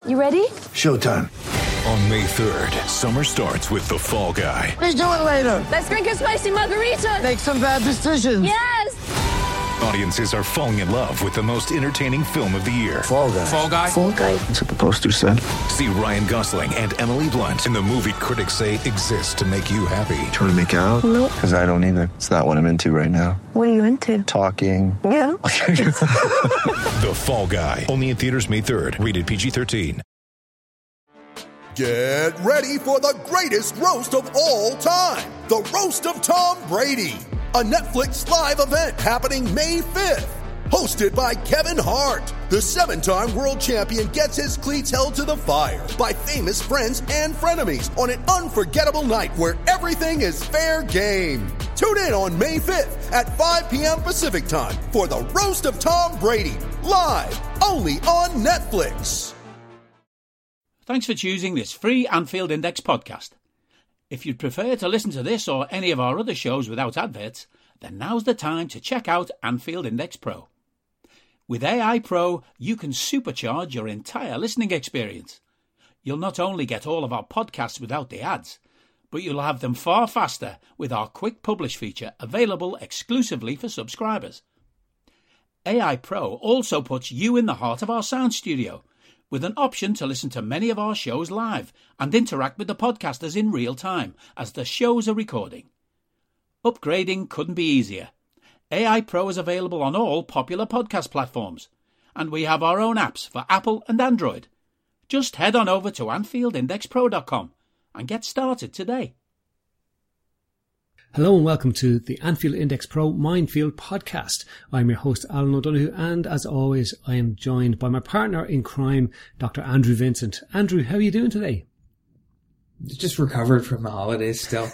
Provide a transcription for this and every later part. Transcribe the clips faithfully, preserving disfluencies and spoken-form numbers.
You ready? Showtime. On May third, summer starts with The Fall Guy. Let's do it later. Let's drink a spicy margarita. Make some bad decisions. Yes! Audiences are falling in love with the most entertaining film of the year. Fall Guy. Fall Guy? Fall Guy. That's what the poster said. See Ryan Gosling and Emily Blunt in the movie critics say exists to make you happy. Trying to make it out? Nope. Because I don't either. It's not what I'm into right now. What are you into? Talking. Yeah. The Fall Guy. Only in theaters May third. Rated P G thirteen. Get ready for the greatest roast of all time. The Roast of Tom Brady. A Netflix live event happening May fifth. Hosted by Kevin Hart. The seven-time world champion gets his cleats held to the fire by famous friends and frenemies on an unforgettable night where everything is fair game. Tune in on May fifth at five p.m. Pacific time for the Roast of Tom Brady. Live only on Netflix. Thanks for choosing this free Anfield Index podcast. If you'd prefer to listen to this or any of our other shows without adverts, then now's the time to check out Anfield Index Pro. With A I Pro, you can supercharge your entire listening experience. You'll not only get all of our podcasts without the ads, but you'll have them far faster with our Quick Publish feature available exclusively for subscribers. A I Pro also puts you in the heart of our sound studio, with an option to listen to many of our shows live and interact with the podcasters in real time as the shows are recording. Upgrading couldn't be easier. A I Pro is available on all popular podcast platforms, and we have our own apps for Apple and Android. Just head on over to Anfield Index Pro dot com and get started today. Hello and welcome to the Anfield Index Pro Minefield podcast. I'm your host, Alan O'Donoghue, and as always, I am joined by my partner in crime, Doctor Andrew Vincent. Andrew, how are you doing today? Just recovered from the holidays still.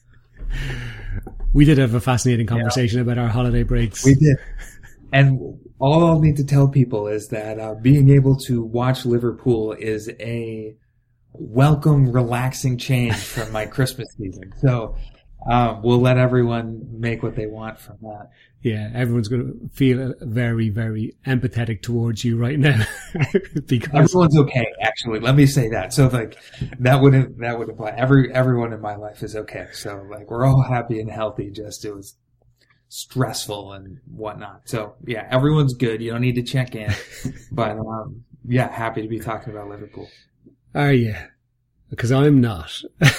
We did have a fascinating conversation yeah. about our holiday breaks. We did. And all I'll need to tell people is that uh, being able to watch Liverpool is a welcome, relaxing change from my Christmas season. So Um, we'll let everyone make what they want from that. Yeah, everyone's going to feel very, very empathetic towards you right now. because everyone's okay, actually. Let me say that. So, like, that wouldn't that would apply. Every everyone in my life is okay. So, like, we're all happy and healthy. Just it was stressful and whatnot. So, yeah, everyone's good. You don't need to check in. But um, yeah, happy to be talking about Liverpool. Are you? Because I'm not.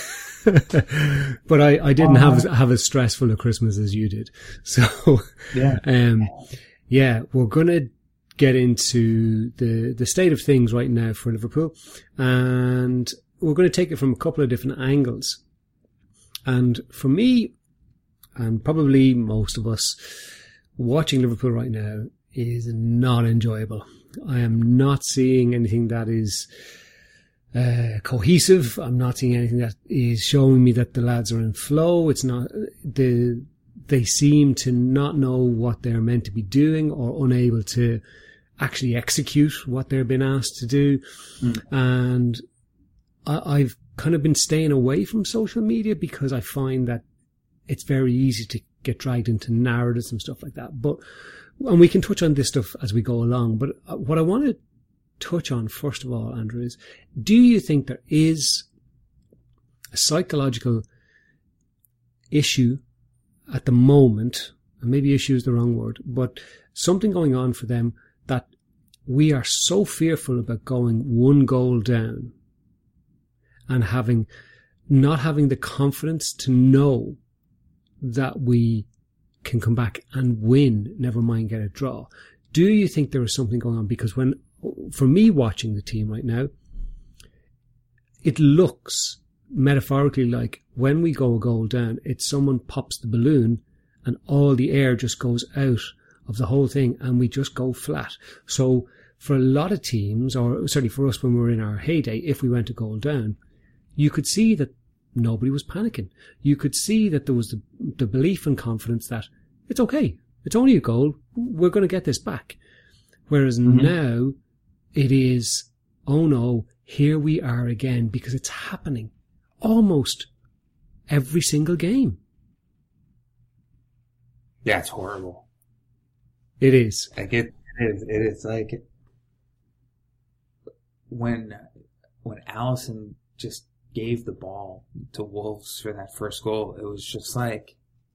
But I, I didn't uh, have have as stressful a Christmas as you did. So, yeah, um, yeah, we're gonna get into the the state of things right now for Liverpool, and we're going to take it from a couple of different angles. And for me, and probably most of us, watching Liverpool right now is not enjoyable. I am not seeing anything that is Uh, cohesive. I'm not seeing anything that is showing me that the lads are in flow. It's not, the, they seem to not know what they're meant to be doing or unable to actually execute what they're being asked to do. Mm. And I, I've kind of been staying away from social media because I find that it's very easy to get dragged into narratives and stuff like that. But, and we can touch on this stuff as we go along, but what I want to touch on first of all, Andrew, is do you think there is a psychological issue at the moment, and maybe issue is the wrong word, but something going on for them that we are so fearful about going one goal down and having, not having the confidence to know that we can come back and win, never mind get a draw? Do you think there is something going on? Because when, for me watching the team right now, it looks metaphorically like when we go a goal down, it's someone pops the balloon and all the air just goes out of the whole thing and we just go flat. So for a lot of teams, or certainly for us when we were in our heyday, if we went a goal down, you could see that nobody was panicking. You could see that there was the, the belief and confidence that it's okay. It's only a goal. We're going to get this back. Whereas mm-hmm. now it is, oh no, here we are again, because it's happening almost every single game. Yeah, it's horrible. It is. Like it, it is. It is like when when Alisson just gave the ball to Wolves for that first goal, it was just like,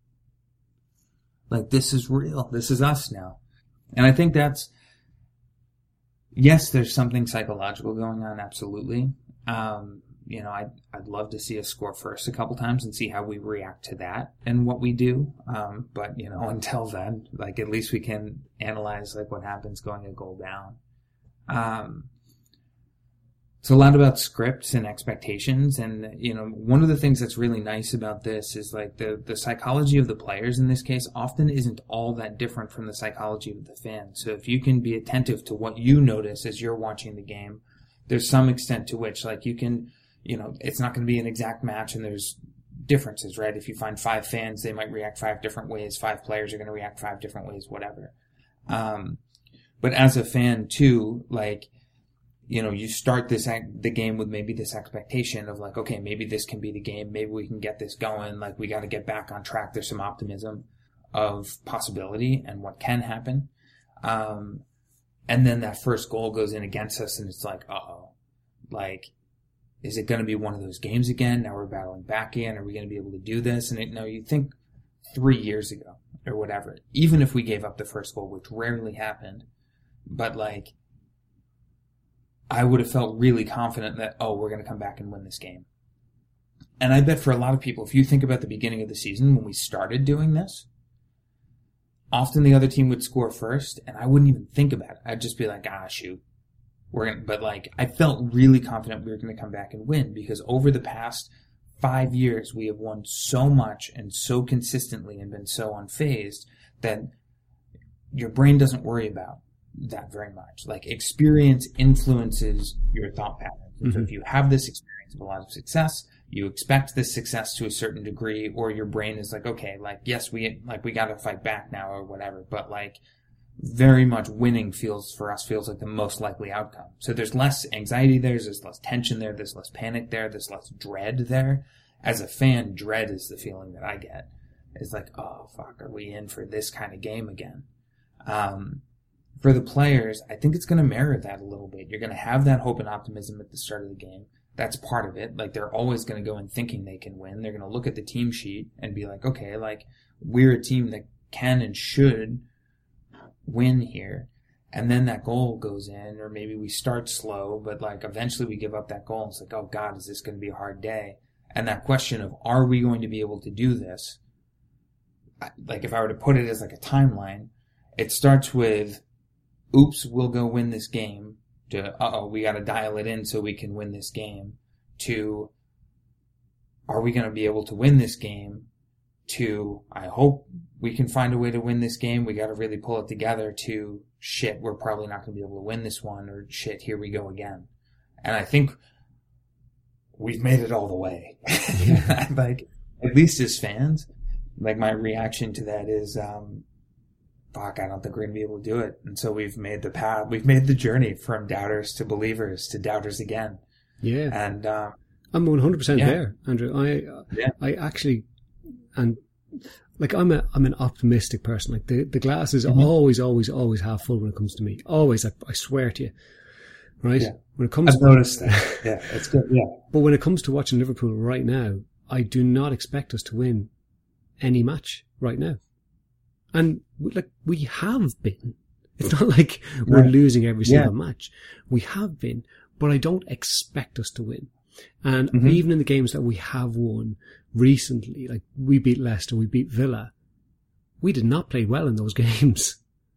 like this is real. This is us now. And I think that's, yes, there's something psychological going on, absolutely. Um, you know, I'd, I'd love to see us score first a couple times and see how we react to that and what we do. Um, but, you know, until then, like, at least we can analyze, like, what happens going a goal down. Um, it's a lot about scripts and expectations. And, you know, one of the things that's really nice about this is, like, the, the psychology of the players in this case often isn't all that different from the psychology of the fans. So if you can be attentive to what you notice as you're watching the game, there's some extent to which, like, you can, you know, it's not going to be an exact match and there's differences, right? If you find five fans, they might react five different ways. Five players are going to react five different ways, whatever. Um, but as a fan too, like, you know, you start this, the game with maybe this expectation of like, okay, maybe this can be the game. Maybe we can get this going. Like, we got to get back on track. There's some optimism of possibility and what can happen. Um, and then that first goal goes in against us and it's like, uh-oh, like, is it going to be one of those games again? Now we're battling back in. Are we going to be able to do this? And it, no, you think three years ago or whatever, even if we gave up the first goal, which rarely happened, but like, I would have felt really confident that, oh, we're going to come back and win this game. And I bet for a lot of people, if you think about the beginning of the season when we started doing this, often the other team would score first and I wouldn't even think about it. I'd just be like, ah, shoot. We're gonna, but like, I felt really confident we were going to come back and win because over the past five years, we have won so much and so consistently and been so unfazed that your brain doesn't worry about that very much. Like, experience influences your thought patterns. Mm-hmm. So if you have this experience of a lot of success, you expect this success to a certain degree, or your brain is like, okay, like, yes, we, like, we got to fight back now or whatever, but like, very much winning feels, for us, feels like the most likely outcome. So there's less anxiety there, there's less tension there, there's less panic there, there's less dread there. As a fan, dread is the feeling that I get. It's like, oh, fuck, are we in for this kind of game again? Um, for the players, I think it's going to mirror that a little bit. You're going to have that hope and optimism at the start of the game. That's part of it. Like, they're always going to go in thinking they can win. They're going to look at the team sheet and be like, okay, like, we're a team that can and should win here. And then that goal goes in, or maybe we start slow, but like eventually we give up that goal. And it's like, oh God, is this going to be a hard day? And that question of, are we going to be able to do this? Like, if I were to put it as like a timeline, it starts with, oops, we'll go win this game, to, uh-oh, we got to dial it in so we can win this game, to, are we going to be able to win this game, to, I hope we can find a way to win this game, we got to really pull it together, to, shit, we're probably not going to be able to win this one, or shit, here we go again. And I think we've made it all the way. Like, at least as fans, like, my reaction to that is, um, fuck, I don't think we're going to be able to do it. And so we've made the path, we've made the journey from doubters to believers to doubters again. Yeah. And, um, I'm one hundred percent yeah. there, Andrew. I, yeah. I actually, and like, I'm a, I'm an optimistic person. Like, the, the glass is mm-hmm. always, always, always half full when it comes to me. Always, I, I swear to you. Right? Yeah. When it comes I've to, noticed that. Yeah, it's good. Yeah. But when it comes to watching Liverpool right now, I do not expect us to win any match right now. And like, we have been. It's not like we're right. losing every single yeah. match. We have been, but I don't expect us to win. And mm-hmm. even in the games that we have won recently, like, we beat Leicester, we beat Villa, we did not play well in those games.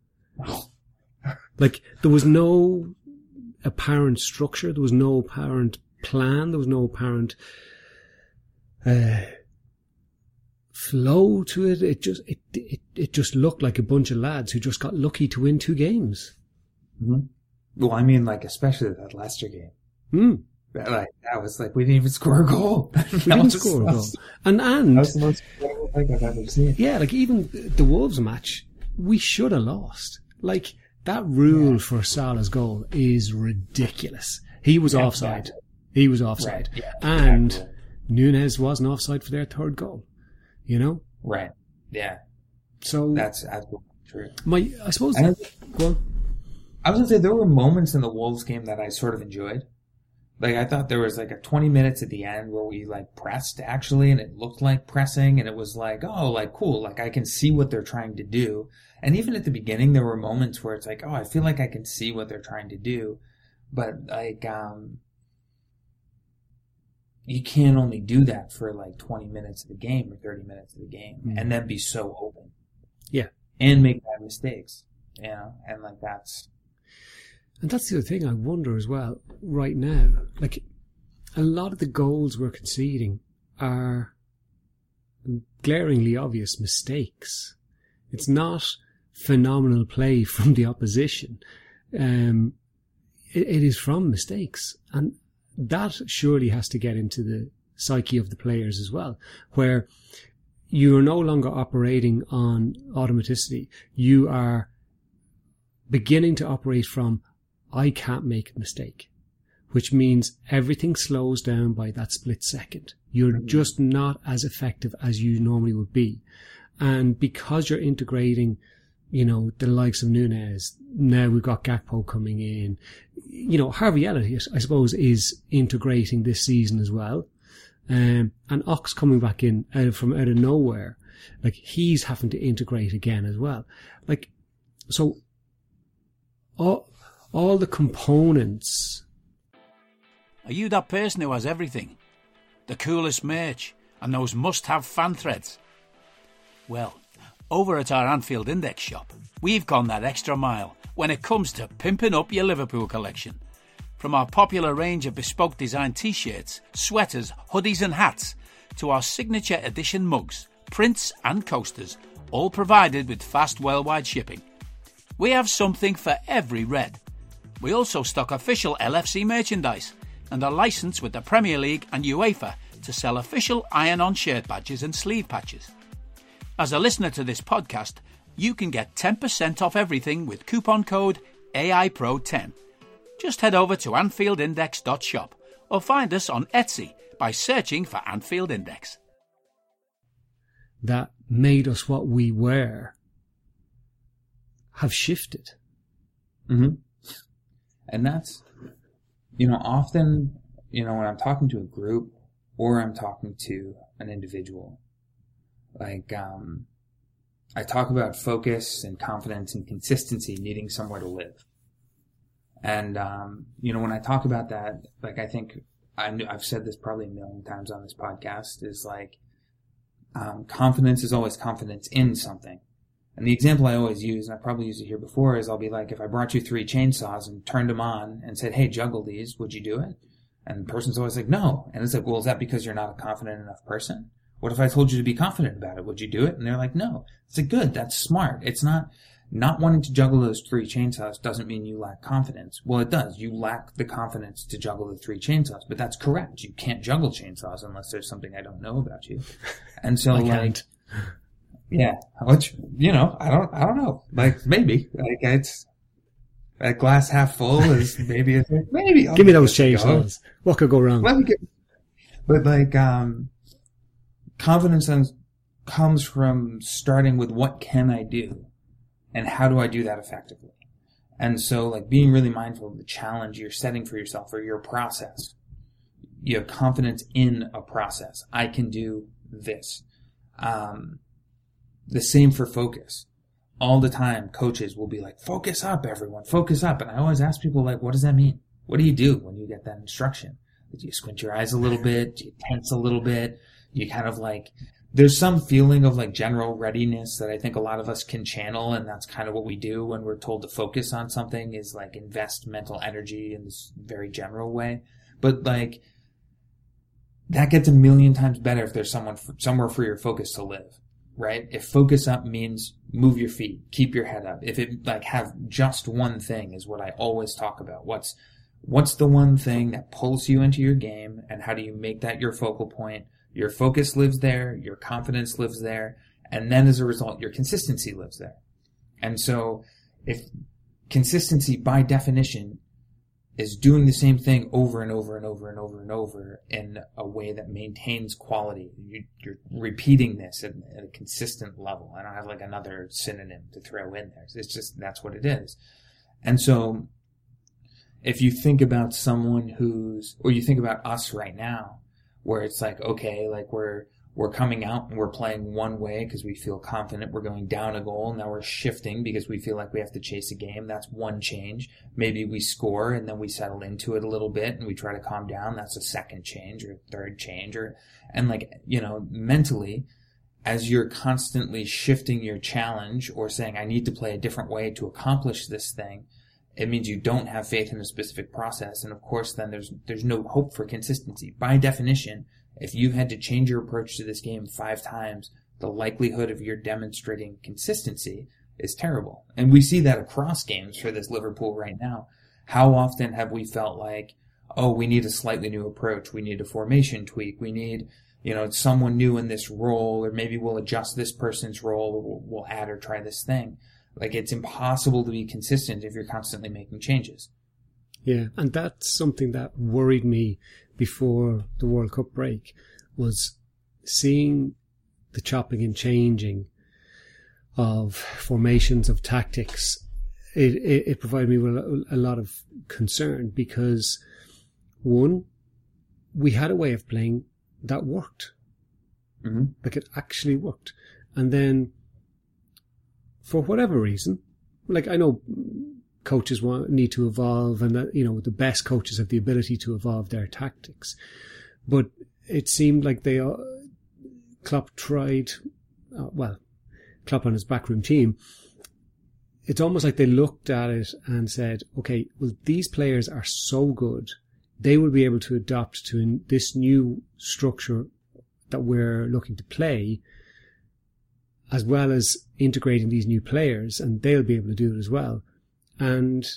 Like, there was no apparent structure, there was no apparent plan, there was no apparent uh, flow to it. It just it, it it just looked like a bunch of lads who just got lucky to win two games. Mm-hmm. Well, I mean, like, especially that Leicester game. Mm. Like, that was like, we didn't even score a goal. We didn't score a goal. And, and, that was the most incredible thing I've ever seen. Yeah, like, even the Wolves match, we should have lost. Like, that rule yeah. for Salah's goal is ridiculous. He was yeah, offside. Exactly. He was offside. Right. Yeah, and exactly. Nunez wasn't offside for their third goal. You know? Right. Yeah. So that's absolutely true. My, I suppose, I, that, go on. I was going to say there were moments in the Wolves game that I sort of enjoyed. Like, I thought there was like a twenty minutes at the end where we like pressed actually, and it looked like pressing, and it was like, oh, like cool. Like, I can see what they're trying to do. And even at the beginning, there were moments where it's like, oh, I feel like I can see what they're trying to do. But like, um, you can't only do that for like twenty minutes of the game or thirty minutes of the game mm-hmm. and then be so open. Yeah. And make bad mistakes, you know, and like that's. And that's the other thing I wonder as well right now. Like, a lot of the goals we're conceding are glaringly obvious mistakes. It's not phenomenal play from the opposition. Um, it, it is from mistakes. And that surely has to get into the psyche of the players as well, where you are no longer operating on automaticity. You are beginning to operate from, I can't make a mistake, which means everything slows down by that split second. You're just not as effective as you normally would be. And because you're integrating, you know, the likes of Nunez, now we've got Gakpo coming in, you know, Harvey Elliott, I suppose, is integrating this season as well. Um, and Ox coming back in out of, from out of nowhere, like he's having to integrate again as well. Like, so, all, all the components. Are you that person who has everything? The coolest merch and those must-have fan threads? Well, over at our Anfield Index shop, we've gone that extra mile when it comes to pimping up your Liverpool collection. From our popular range of bespoke design t-shirts, sweaters, hoodies and hats, to our signature edition mugs, prints and coasters, all provided with fast worldwide shipping. We have something for every red. We also stock official L F C merchandise and are licensed with the Premier League and UEFA to sell official iron-on shirt badges and sleeve patches. As a listener to this podcast, you can get ten percent off everything with coupon code A I Pro ten. Just head over to anfield index dot shop or find us on Etsy by searching for Anfield Index. That made us what we were have shifted. Mm-hmm. And that's, you know, often, you know, when I'm talking to a group or I'm talking to an individual, like, um, I talk about focus and confidence and consistency needing somewhere to live. And, um, you know, when I talk about that, like, I think I knew, I've said this probably a million times on this podcast, is like, um, confidence is always confidence in something. And the example I always use, and I probably used it here before, is I'll be like, if I brought you three chainsaws and turned them on and said, hey, juggle these, would you do it? And the person's always like, no. And it's like, well, is that because you're not a confident enough person? What if I told you to be confident about it? Would you do it? And they're like, no. It's like, good, that's smart. It's not, not wanting to juggle those three chainsaws doesn't mean you lack confidence. Well, it does. You lack the confidence to juggle the three chainsaws, but that's correct. You can't juggle chainsaws unless there's something I don't know about you. And so, I like, can't. yeah, which, you know, I don't, I don't know. Like, maybe, like, it's, that glass half full is maybe, it's like, maybe. I'll Give me those let it go. chainsaws. What could go wrong? Let me get, but like, um, confidence comes from starting with what can I do and how do I do that effectively? And so, like, being really mindful of the challenge you're setting for yourself or your process. You have confidence in a process. I can do this. Um, the same for focus. All the time, coaches will be like, focus up, everyone, focus up. And I always ask people, like, what does that mean? What do you do when you get that instruction? Do you squint your eyes a little bit? Do you tense a little bit? You kind of like, there's some feeling of like general readiness that I think a lot of us can channel. And that's kind of what we do when we're told to focus on something, is like invest mental energy in this very general way. But like, that gets a million times better if there's someone for, somewhere for your focus to live, right? If focus up means move your feet, keep your head up. If it like have just one thing is what I always talk about. What's, what's the one thing that pulls you into your game, and how do you make that your focal point? Your focus lives there, your confidence lives there, and then as a result, your consistency lives there. And so if consistency by definition is doing the same thing over and over and over and over and over in a way that maintains quality, you, you're repeating this at, at a consistent level. I don't have like another synonym to throw in there. It's just, that's what it is. And so if you think about someone who's, or you think about us right now, where it's like, okay, like we're, we're coming out and we're playing one way because we feel confident we're going down a goal. Now we're shifting because we feel like we have to chase a game. That's one change. Maybe we score and then we settle into it a little bit and we try to calm down. That's a second change or a third change. Or, and like, you know, mentally, as you're constantly shifting your challenge or saying, I need to play a different way to accomplish this thing, it means you don't have faith in a specific process. And of course, then there's, there's no hope for consistency. By definition, if you've had to change your approach to this game five times, the likelihood of your demonstrating consistency is terrible. And we see that across games for this Liverpool right now. How often have we felt like, oh, we need a slightly new approach. We need a formation tweak. We need, you know, someone new in this role, or maybe we'll adjust this person's role, or we'll, we'll add or try this thing. Like, it's impossible to be consistent if you're constantly making changes. Yeah, and that's something that worried me before the World Cup break, was seeing the chopping and changing of formations, of tactics. It, it, it provided me with a lot of concern because, one, we had a way of playing that worked. Mm-hmm. Like, it actually worked. And then, for whatever reason, like, I know coaches want, need to evolve, and that, you know, the best coaches have the ability to evolve their tactics. But it seemed like they, uh, Klopp tried, uh, well, Klopp and his backroom team, it's almost like they looked at it and said, okay, well, these players are so good, they will be able to adapt to in this new structure that we're looking to play, as well as integrating these new players, and they'll be able to do it as well. And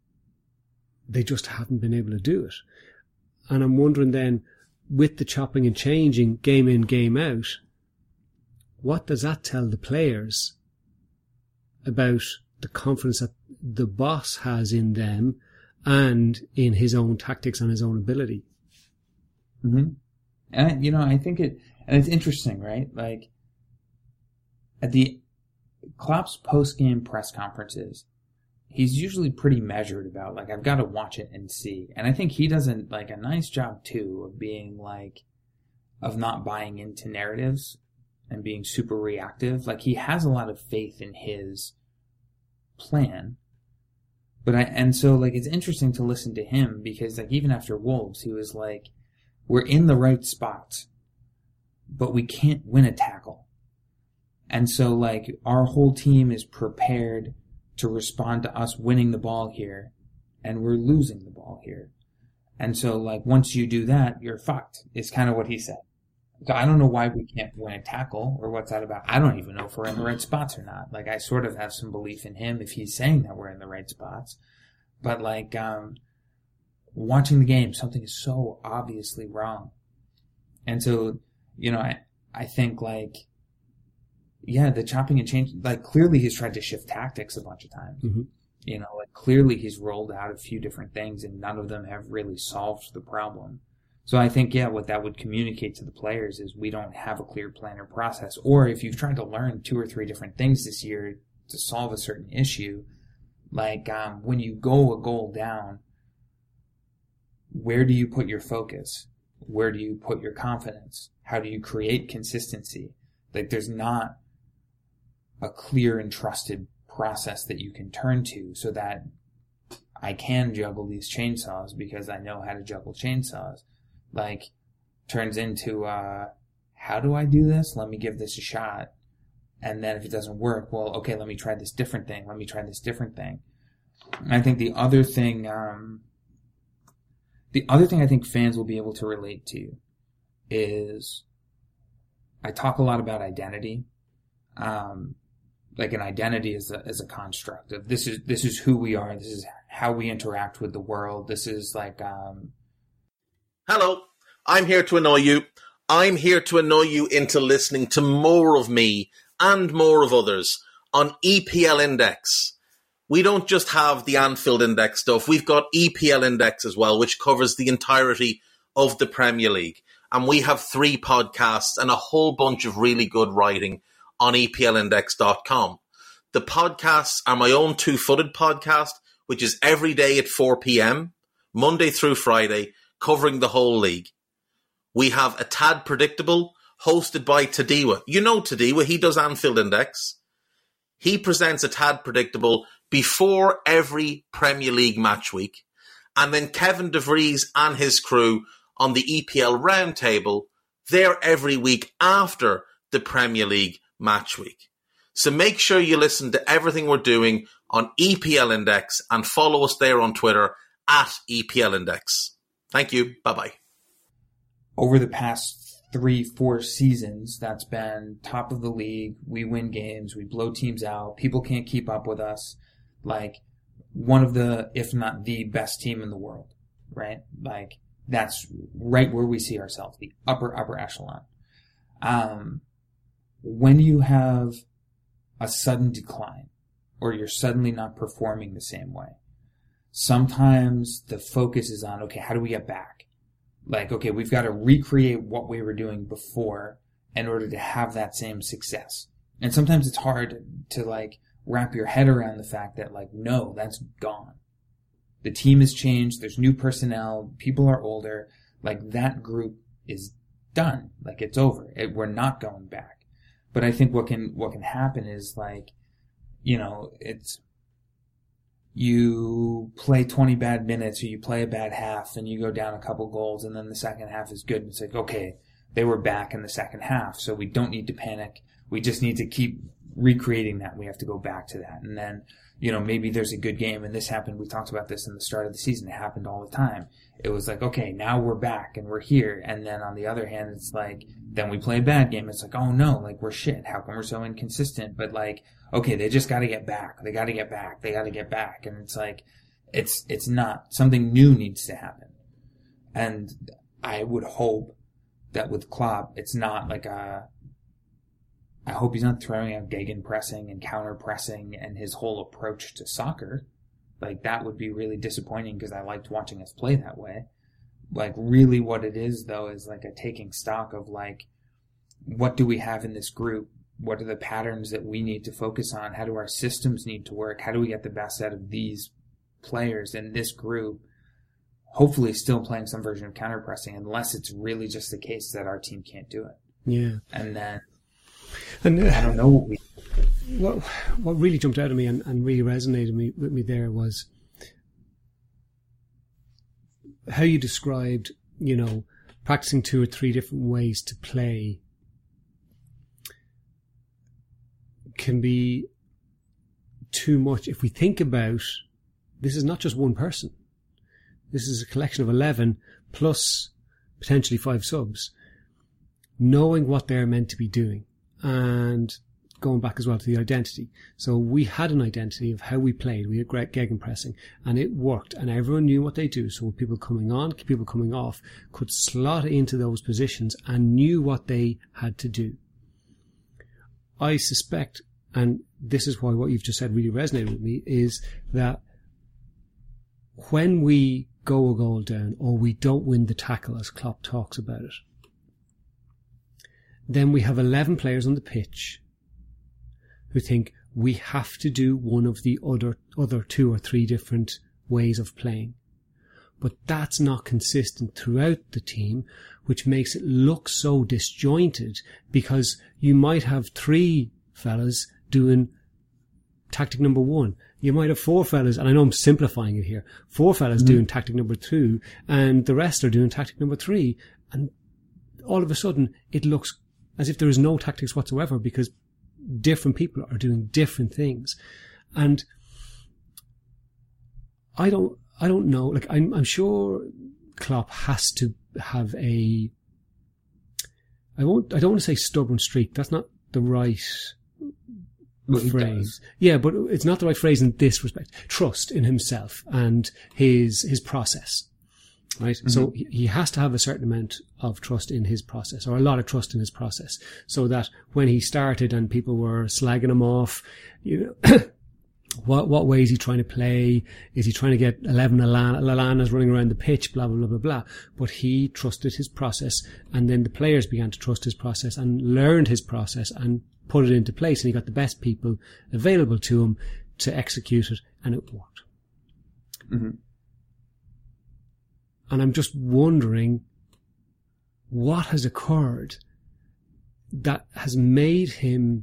they just haven't been able to do it. And I'm wondering then, with the chopping and changing, game in, game out, what does that tell the players about the confidence that the boss has in them and in his own tactics and his own ability? Mm-hmm. And, you know, I think it, and it's interesting, right? Like, at the Klopp's post-game press conferences, he's usually pretty measured about, like, I've got to watch it and see. And I think he does a, like, a nice job, too, of being, like, of not buying into narratives and being super reactive. Like, he has a lot of faith in his plan. But I, and so, like, it's interesting to listen to him because, like, even after Wolves, he was like, we're in the right spots, but we can't win a tackle. And so, like, our whole team is prepared to respond to us winning the ball here, and we're losing the ball here. And so, like, once you do that, you're fucked, is kind of what he said. So I don't know why we can't win a tackle, or what's that about. I don't even know if we're in the right spots or not. Like, I sort of have some belief in him if he's saying that we're in the right spots. But, like, um, watching the game, something is so obviously wrong. And so, you know, I, I think, like, yeah, the chopping and change, like, clearly he's tried to shift tactics a bunch of times. Mm-hmm. You know, like, clearly he's rolled out a few different things and none of them have really solved the problem. So I think, yeah, what that would communicate to the players is we don't have a clear plan or process. Or if you've tried to learn two or three different things this year to solve a certain issue, like, um, when you go a goal down, where do you put your focus? Where do you put your confidence? How do you create consistency? Like, there's not a clear and trusted process that you can turn to so that I can juggle these chainsaws because I know how to juggle chainsaws. Like, turns into, uh, how do I do this? Let me give this a shot. And then if it doesn't work, well, okay, let me try this different thing. Let me try this different thing. And I think the other thing, um, the other thing I think fans will be able to relate to is I talk a lot about identity. Um, like an identity is a, is a construct of this is, this is who we are. This is how we interact with the world. This is like, um, hello, I'm here to annoy you. I'm here to annoy you into listening to more of me and more of others on E P L Index. We don't just have the Anfield Index stuff. We've got E P L Index as well, which covers the entirety of the Premier League. And we have three podcasts and a whole bunch of really good writing on E P L index dot com. The podcasts are my own two-footed podcast, which is every day at four p.m., Monday through Friday, covering the whole league. We have A Tad Predictable, hosted by Tadiwa. You know Tadiwa, he does Anfield Index. He presents A Tad Predictable before every Premier League match week. And then Kevin DeVries and his crew on the E P L Roundtable, they're every week after the Premier League match week. So make sure you listen to everything we're doing on E P L Index and follow us there on Twitter at E P L Index. Thank you. Bye-bye. Over the past three, four seasons, that's been top of the league. We win games. We blow teams out. People can't keep up with us. Like, one of the, if not the best team in the world, right? Like, that's right where we see ourselves, the upper, upper echelon. Um, when you have a sudden decline, or you're suddenly not performing the same way, sometimes the focus is on, okay, how do we get back? Like, okay, we've got to recreate what we were doing before in order to have that same success. And sometimes it's hard to, like, wrap your head around the fact that, like, no, that's gone. The team has changed. There's new personnel. People are older. Like, that group is done. Like, it's over. It, we're not going back. But I think what can, what can happen is, like, you know, it's, you play twenty bad minutes or you play a bad half and you go down a couple goals and then the second half is good. And it's like, okay, they were back in the second half, so we don't need to panic. We just need to keep recreating that. We have to go back to that. And then, you know, maybe there's a good game, and this happened. We talked about this in the start of the season. It happened all the time. It was like, okay, now we're back and we're here. And then on the other hand, it's like, then we play a bad game. It's like, oh no, like we're shit. How come we're so inconsistent? But like, okay, they just got to get back. They got to get back. They got to get back. And it's like, it's, it's not, something new needs to happen. And I would hope that with Klopp, it's not like a, I hope he's not throwing out gegenpressing and counter-pressing and his whole approach to soccer. Like, that would be really disappointing because I liked watching us play that way. Like, really what it is, though, is like a taking stock of, like, what do we have in this group? What are the patterns that we need to focus on? How do our systems need to work? How do we get the best out of these players in this group? Hopefully still playing some version of counter-pressing, unless it's really just the case that our team can't do it. Yeah. And then... And uh, I don't know what we... What, what really jumped out at me and, and really resonated me, with me there was how you described, you know, practicing two or three different ways to play can be too much. If we think about, this is not just one person. This is a collection of eleven plus potentially five subs, knowing what they're meant to be doing. And going back as well to the identity. So we had an identity of how we played. We had great gegenpressing and it worked and everyone knew what they do. So people coming on, people coming off could slot into those positions and knew what they had to do. I suspect, and this is why what you've just said really resonated with me, is that when we go a goal down or we don't win the tackle, as Klopp talks about it, then we have eleven players on the pitch who think we have to do one of the other other two or three different ways of playing. But that's not consistent throughout the team, which makes it look so disjointed, because you might have three fellas doing tactic number one. You might have four fellas, and I know I'm simplifying it here, four fellas mm-hmm. doing tactic number two, and the rest are doing tactic number three. And all of a sudden, it looks as if there is no tactics whatsoever, because different people are doing different things. And I don't, I don't know, like, I'm, I'm sure Klopp has to have a, I won't, I don't want to say stubborn streak. That's not the right well, phrase. Yeah, but it's not the right phrase in this respect. Trust in himself and his, his process. Right. Mm-hmm. So he has to have a certain amount of trust in his process, or a lot of trust in his process, so that when he started and people were slagging him off, you know, what, what way is he trying to play? Is he trying to get eleven Lallana's running around the pitch, blah, blah, blah, blah, blah. But he trusted his process, and then the players began to trust his process and learned his process and put it into place, and he got the best people available to him to execute it, and it worked. Mm-hmm. And I'm just wondering what has occurred that has made him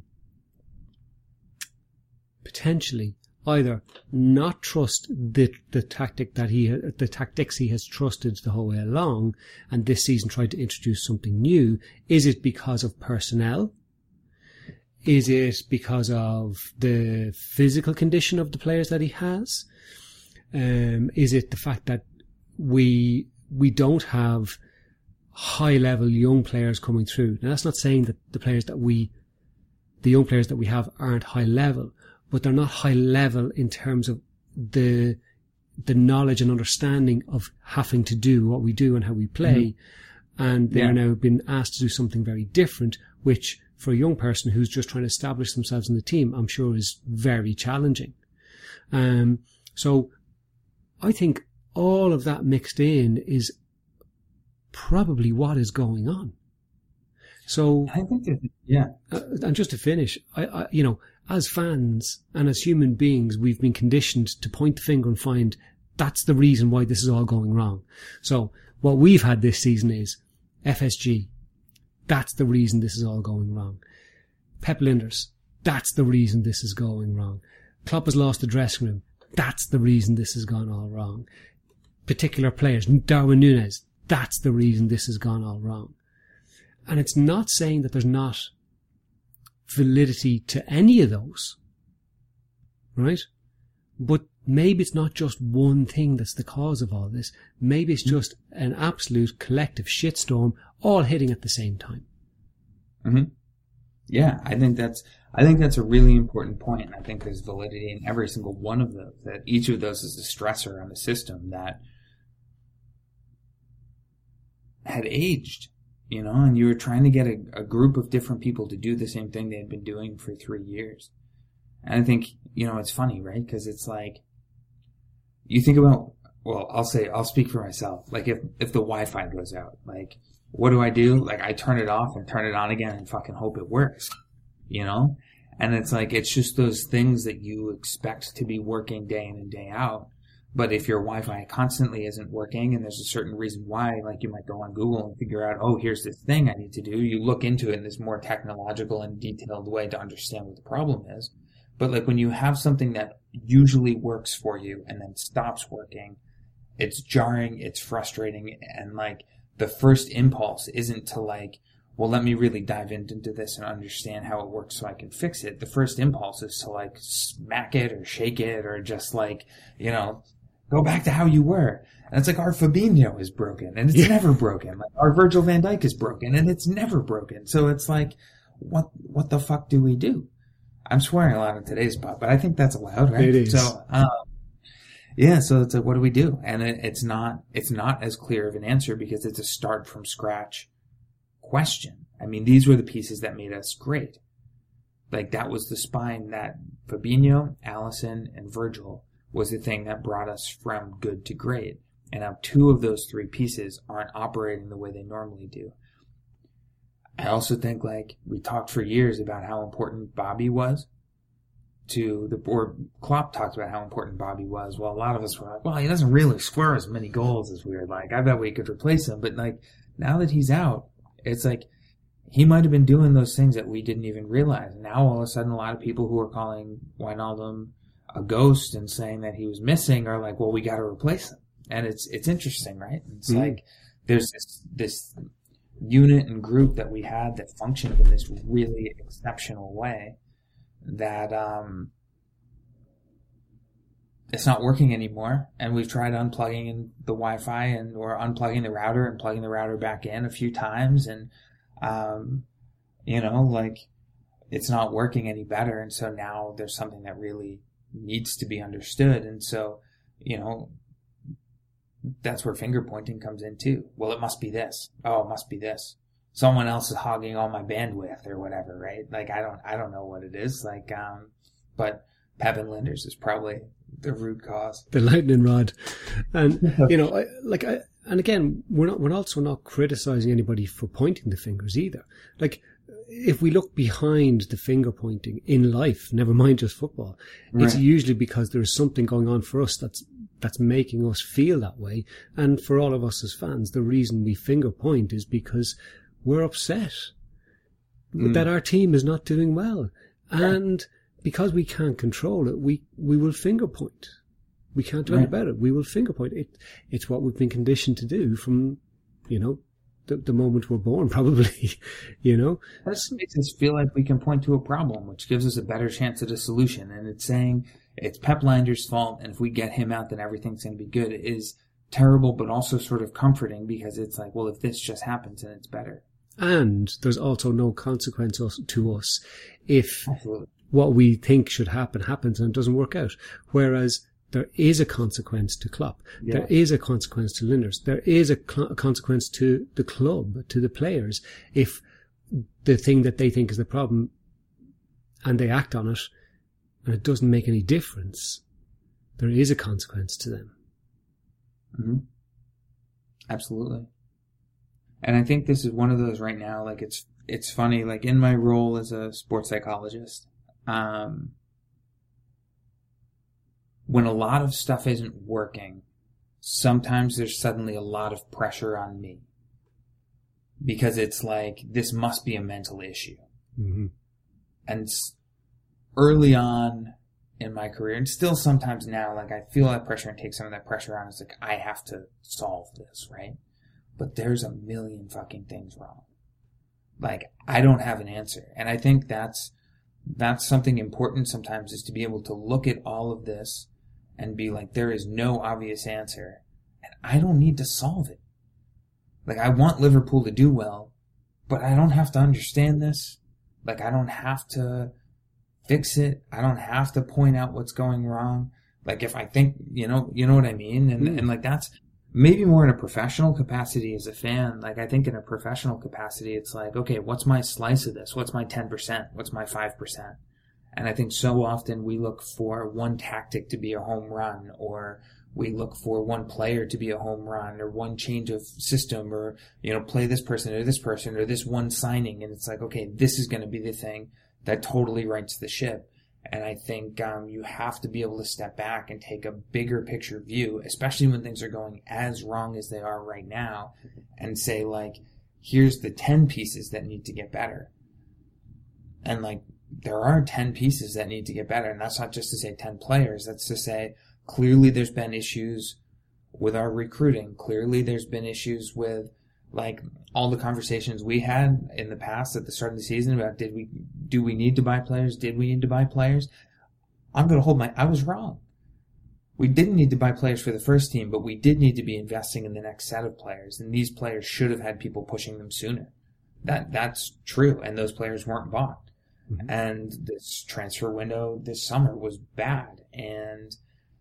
potentially either not trust the the tactic that he the tactics he has trusted the whole way along, and this season tried to introduce something new. Is it because of personnel? Is it because of the physical condition of the players that he has? Um, is it the fact that we we don't have high level young players coming through? Now, that's not saying that the players that we the young players that we have aren't high level, but they're not high level in terms of the the knowledge and understanding of having to do what we do and how we play. Mm-hmm. And they're yeah. now been asked to do something very different, which for a young person who's just trying to establish themselves in the team, I'm sure is very challenging. Um, so I think all of that mixed in is probably what is going on. So I think that, yeah. Uh, and just to finish, I, I, you know, as fans and as human beings, we've been conditioned to point the finger and find that's the reason why this is all going wrong. So what we've had this season is F S G. That's the reason this is all going wrong. Pep Linders. That's the reason this is going wrong. Klopp has lost the dressing room. That's the reason this has gone all wrong. Particular players. Darwin Núñez. That's the reason this has gone all wrong. And it's not saying that there's not validity to any of those, right? But maybe it's not just one thing that's the cause of all this. Maybe it's just an absolute collective shitstorm all hitting at the same time. Mm-hmm. Yeah, I think that's I think that's a really important point. I think there's validity in every single one of those, that each of those is a stressor on the system that had aged. You know, and you were trying to get a, a group of different people to do the same thing they had been doing for three years. And I think, you know, it's funny, right? Because it's like, you think about, well, I'll say, I'll speak for myself. Like, if, if the Wi-Fi goes out, like, what do I do? Like, I turn it off and turn it on again and fucking hope it works, you know? And it's like, it's just those things that you expect to be working day in and day out. But if your Wi-Fi constantly isn't working and there's a certain reason why, like you might go on Google and figure out, oh, here's this thing I need to do. You look into it in this more technological and detailed way to understand what the problem is. But like when you have something that usually works for you and then stops working, it's jarring, it's frustrating. And like the first impulse isn't to like, well, let me really dive into this and understand how it works so I can fix it. The first impulse is to like smack it or shake it or just like, you know, go back to how you were. And it's like our Fabinho is broken and it's yeah. never broken. Like our Virgil van Dijk is broken and it's never broken. So it's like, what what the fuck do we do? I'm swearing a lot on today's pod, but I think that's allowed, right? It is. So, um, yeah, so it's like, what do we do? And it, it's not it's not as clear of an answer because it's a start from scratch question. I mean, these were the pieces that made us great. Like that was the spine that Fabinho, Alisson, and Virgil was the thing that brought us from good to great. And now two of those three pieces aren't operating the way they normally do. I also think, like, we talked for years about how important Bobby was to the board. Klopp talked about how important Bobby was. Well, a lot of us were like, well, he doesn't really score as many goals as we were like. I bet we could replace him. But, like, now that he's out, it's like he might have been doing those things that we didn't even realize. Now, all of a sudden, a lot of people who are calling Wijnaldum a ghost and saying that he was missing are like, well, we got to replace him. And it's it's interesting, right? It's mm-hmm. like there's this this unit and group that we had that functioned in this really exceptional way that um it's not working anymore. And we've tried unplugging in the Wi-Fi and or unplugging the router and plugging the router back in a few times, and um you know, like it's not working any better. And so now there's something that really needs to be understood. And so, you know, that's where finger pointing comes in too. Well, it must be this. Oh, it must be this. Someone else is hogging all my bandwidth or whatever, right? Like, I don't, I don't know what it is. Like, um, but Pep and Linders is probably the root cause. The lightning rod. And, you know, I, like, I, and again, we're not, we're also not criticizing anybody for pointing the fingers either. Like, if we look behind the finger pointing in life, never mind just football, right, it's usually because there is something going on for us that's that's making us feel that way. And for all of us as fans, the reason we finger point is because we're upset mm. that our team is not doing well. And because we can't control it, we, we will finger point. We can't do anything about it. We will finger point. It, it's what we've been conditioned to do from, you know, the, the moment we're born, probably, you know. This makes us feel like we can point to a problem, which gives us a better chance at a solution. And it's saying it's Pep Lander's fault, and if we get him out, then everything's going to be good. It is terrible, but also sort of comforting, because it's like, well, if this just happens, then it's better. And there's also no consequence to us if Absolutely. What we think should happen happens and it doesn't work out. Whereas there is a consequence to Klopp. Yeah. There is a consequence to Linders. There is a, cl- a consequence to the club, to the players, if the thing that they think is the problem and they act on it and it doesn't make any difference, there is a consequence to them. Mm-hmm. Absolutely. And I think this is one of those right now, like it's it's funny, like in my role as a sports psychologist, um, when a lot of stuff isn't working, sometimes there's suddenly a lot of pressure on me. Because it's like, this must be a mental issue. Mm-hmm. And early on in my career, and still sometimes now, like I feel that pressure and take some of that pressure on. It's like, I have to solve this, right? But there's a million fucking things wrong. Like, I don't have an answer. And I think that's, that's something important sometimes, is to be able to look at all of this and be like, there is no obvious answer. And I don't need to solve it. Like, I want Liverpool to do well, but I don't have to understand this. Like, I don't have to fix it. I don't have to point out what's going wrong. Like, if I think, you know, you know what I mean? And, mm. and like, that's maybe more in a professional capacity as a fan. Like, I think in a professional capacity, it's like, okay, what's my slice of this? What's my ten percent? What's my five percent? And I think so often we look for one tactic to be a home run, or we look for one player to be a home run, or one change of system, or, you know, play this person or this person or this one signing. And it's like, okay, this is going to be the thing that totally rights the ship. And I think um, you have to be able to step back and take a bigger picture view, especially when things are going as wrong as they are right now, and say, like, here's the ten pieces that need to get better. And, like, there are ten pieces that need to get better. And that's not just to say ten players. That's to say, clearly there's been issues with our recruiting. Clearly there's been issues with, like, all the conversations we had in the past at the start of the season about did we do we need to buy players? Did we need to buy players? I'm going to hold my... I was wrong. We didn't need to buy players for the first team, but we did need to be investing in the next set of players. And these players should have had people pushing them sooner. That That's true. And those players weren't bought. Mm-hmm. And this transfer window this summer was bad. And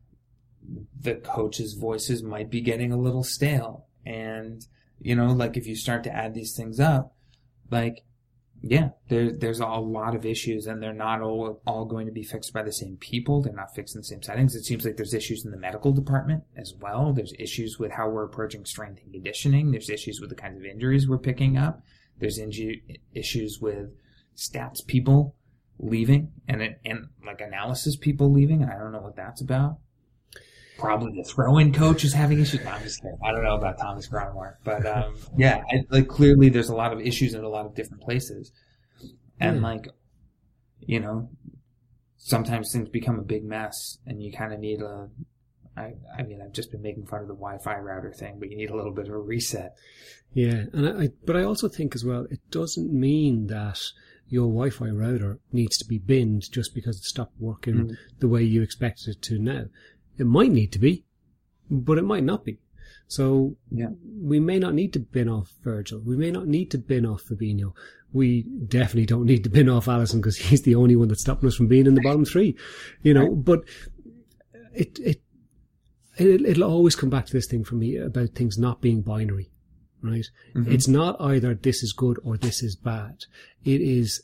the coaches' voices might be getting a little stale. And, you know, like, if you start to add these things up, like, yeah, there, there's a lot of issues, and they're not all, all going to be fixed by the same people. They're not fixed in the same settings. It seems like there's issues in the medical department as well. There's issues with how we're approaching strength and conditioning. There's issues with the kinds of injuries we're picking up. There's inju- issues with stats people leaving and, and, like, analysis people leaving. I don't know what that's about. Probably the throw-in coach is having issues. No, I'm just kidding. I don't know about Thomas Gronwar. But, um, yeah, I, like, clearly there's a lot of issues in a lot of different places. And, mm. like, you know, sometimes things become a big mess, and you kind of need a... I, I mean, I've just been making fun of the Wi-Fi router thing, but you need a little bit of a reset. Yeah, and I, but I also think as well, it doesn't mean that your Wi-Fi router needs to be binned just because it stopped working mm. the way you expected it to now. It might need to be, but it might not be. So yeah. we may not need to bin off Virgil. We may not need to bin off Fabinho. We definitely don't need to bin off Alisson, because he's the only one that's stopping us from being in the bottom three. You know, right. But it, it, it, it'll always come back to this thing for me about things not being binary, right? Mm-hmm. It's not either this is good or this is bad. It is,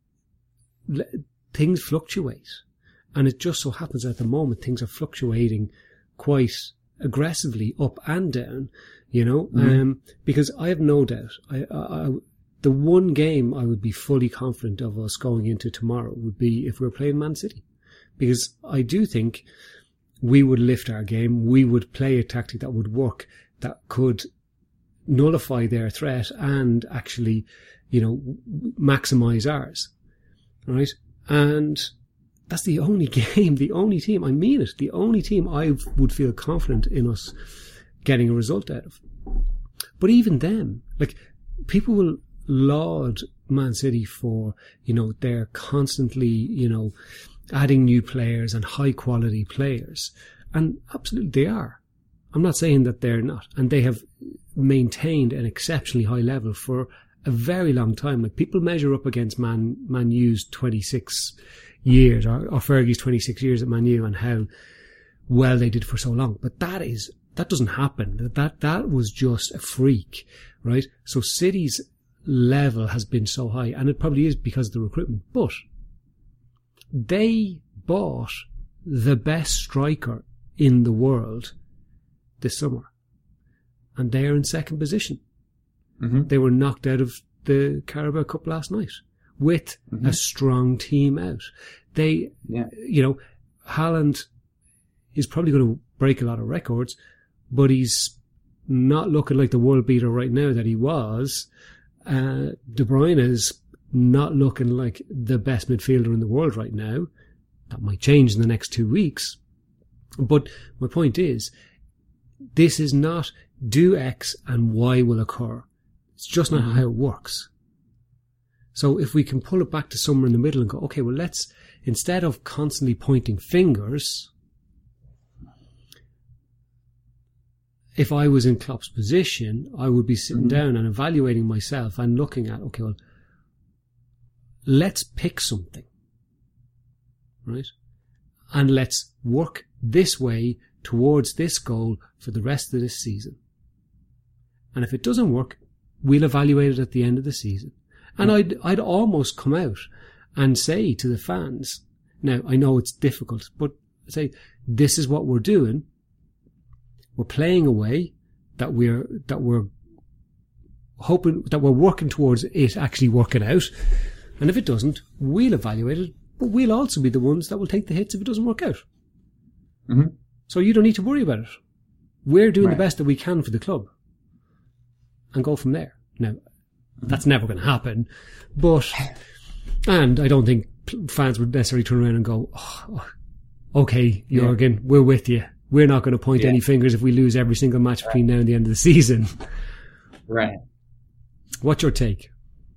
things fluctuate. And it just so happens at the moment things are fluctuating quite aggressively up and down, you know, mm-hmm. um, because I have no doubt, I, I, I, the one game I would be fully confident of us going into tomorrow would be if we were playing Man City. Because I do think we would lift our game. We would play a tactic that would work, that could nullify their threat and actually, you know, maximize ours. Right? And that's the only game, the only team, I mean it, the only team I would feel confident in us getting a result out of. But even them, like, people will laud Man City for, you know, they're constantly, you know, adding new players and high quality players. And absolutely they are. I'm not saying that they're not. And they have maintained an exceptionally high level for a very long time. Like, people measure up against Man, Man U's twenty-six years, or, or Fergie's twenty-six years at Man U, and how well they did for so long. But that is, that doesn't happen. That, that, that was just a freak, right? So City's level has been so high, and it probably is because of the recruitment, but they bought the best striker in the world this summer, and they are in second position. Mm-hmm. They were knocked out of the Carabao Cup last night with mm-hmm. a strong team out. They, yeah. you know, Haaland is probably going to break a lot of records, but he's not looking like the world beater right now that he was. Uh, De Bruyne is not looking like the best midfielder in the world right now. That might change in the next two weeks. But my point is, this is not do X and Y will occur. It's just not mm-hmm. how it works. So if we can pull it back to somewhere in the middle and go, okay, well, let's, instead of constantly pointing fingers, if I was in Klopp's position, I would be sitting mm-hmm. down and evaluating myself and looking at, okay, well, let's pick something, right? And let's work this way towards this goal for the rest of this season. And if it doesn't work, we'll evaluate it at the end of the season. And I'd, I'd almost come out and say to the fans, now I know it's difficult, but say, this is what we're doing. We're playing a way that we're, that we're hoping, that we're working towards it actually working out. And if it doesn't, we'll evaluate it, but we'll also be the ones that will take the hits if it doesn't work out. Mm-hmm. So you don't need to worry about it. We're doing right. the best that we can for the club and go from there. Now, that's never going to happen, but, and I don't think fans would necessarily turn around and go, oh, okay, Jurgen, yeah. we're with you. We're not going to point yeah. any fingers if we lose every single match right. between now and the end of the season. Right. What's your take?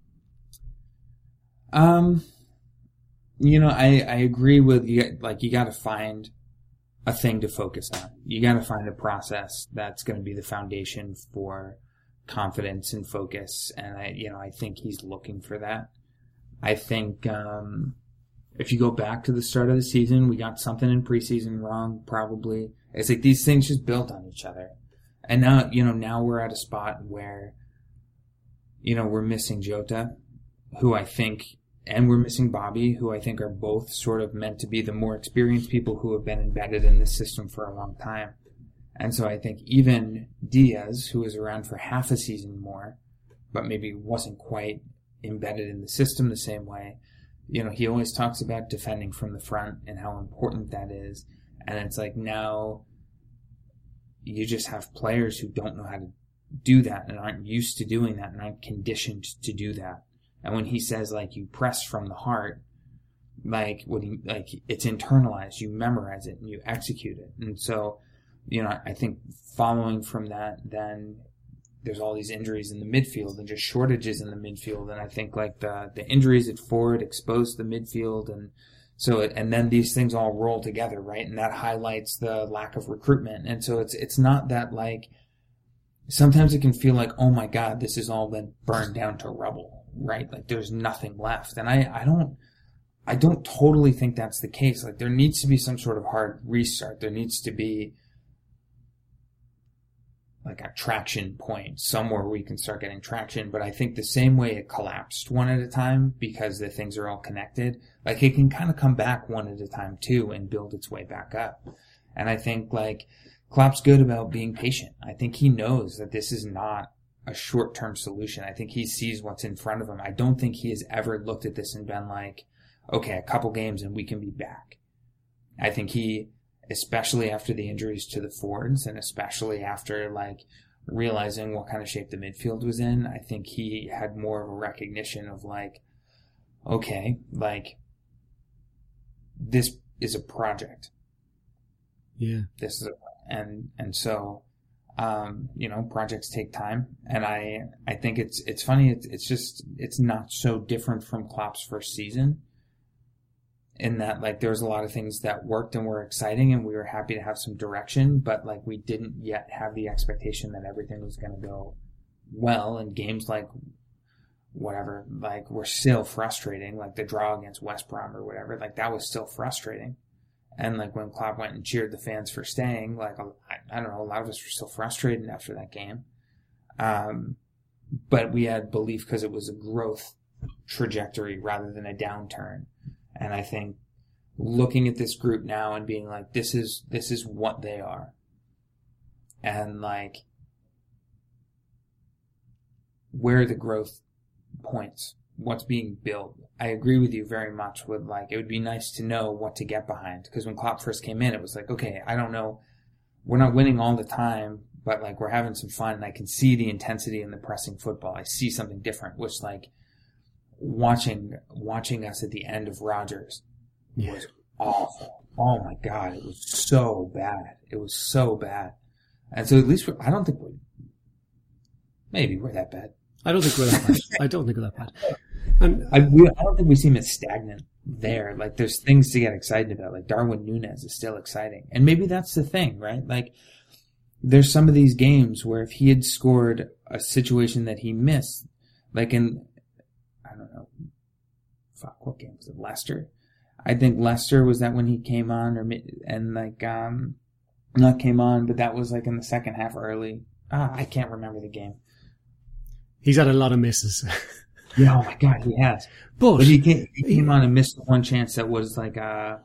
Um, you know, I, I agree with you. Like, you got to find a thing to focus on. You got to find a process that's going to be the foundation for confidence and focus. And I, you know, I think he's looking for that. I think, um, if you go back to the start of the season, we got something in preseason wrong, probably. It's like these things just built on each other. And now, you know, now we're at a spot where, you know, we're missing Jota, who I think, and we're missing Bobby, who I think are both sort of meant to be the more experienced people who have been embedded in this system for a long time. And so I think even Diaz, who was around for half a season more, but maybe wasn't quite embedded in the system the same way, you know, he always talks about defending from the front and how important that is. And it's like now you just have players who don't know how to do that and aren't used to doing that and aren't conditioned to do that. And when he says, like, you press from the heart, like, what he, like, it's internalized, you memorize it and you execute it. And so, you know, I think following from that, then there's all these injuries in the midfield and just shortages in the midfield. And I think, like, the, the injuries at forward exposed the midfield. And so, it, and then these things all roll together, right? And that highlights the lack of recruitment. And so it's, it's not that, like, sometimes it can feel like, oh my God, this has all been burned down to rubble, right? Like, there's nothing left. And I, I don't, I don't totally think that's the case. Like, there needs to be some sort of hard restart. There needs to be like a traction point somewhere we can start getting traction. But I think the same way it collapsed one at a time because the things are all connected, like it can kind of come back one at a time too and build its way back up. And I think like Klopp's good about being patient. I think he knows that this is not a short-term solution. I think he sees what's in front of him. I don't think he has ever looked at this and been like, okay, a couple games and we can be back. I think he especially after the injuries to the forwards and especially after like realizing what kind of shape the midfield was in. I think he had more of a recognition of like, okay, like this is a project. Yeah. This is a, and and so um, you know, projects take time, and I I think it's it's funny. It's it's just it's not so different from Klopp's first season. In that, like, there was a lot of things that worked and were exciting, and we were happy to have some direction, but like we didn't yet have the expectation that everything was going to go well. And games like whatever, like, were still frustrating, like the draw against West Brom or whatever. Like, that was still frustrating. And like when Klopp went and cheered the fans for staying, like I, I don't know, a lot of us were still frustrated after that game. Um, but we had belief because it was a growth trajectory rather than a downturn. And I think looking at this group now and being like, this is this is what they are, and like where are the growth points, what's being built. I agree with you very much with like, it would be nice to know what to get behind, because when Klopp first came in, it was like, okay, I don't know, we're not winning all the time, but like we're having some fun, and I can see the intensity in the pressing football. I see something different, which like watching watching us at the end of Rodgers yeah. was awful. Oh my God, it was so bad. It was so bad. And so at least we're, I don't think we're, maybe we're that bad. I don't think we're that bad. I don't think we're that bad. And I, we, I don't think we seem as stagnant there. Like, there's things to get excited about. Like, Darwin Núñez is still exciting. And maybe that's the thing, right? Like, there's some of these games where if he had scored a situation that he missed, like in, I don't know, fuck, what game was it? Leicester? I think Leicester, was that when he came on, or and like, um, not came on, but that was like in the second half early. Ah, I can't remember the game. He's had a lot of misses. Yeah, oh my God, he has. But, but he, came, he came on and missed one chance that was like, uh...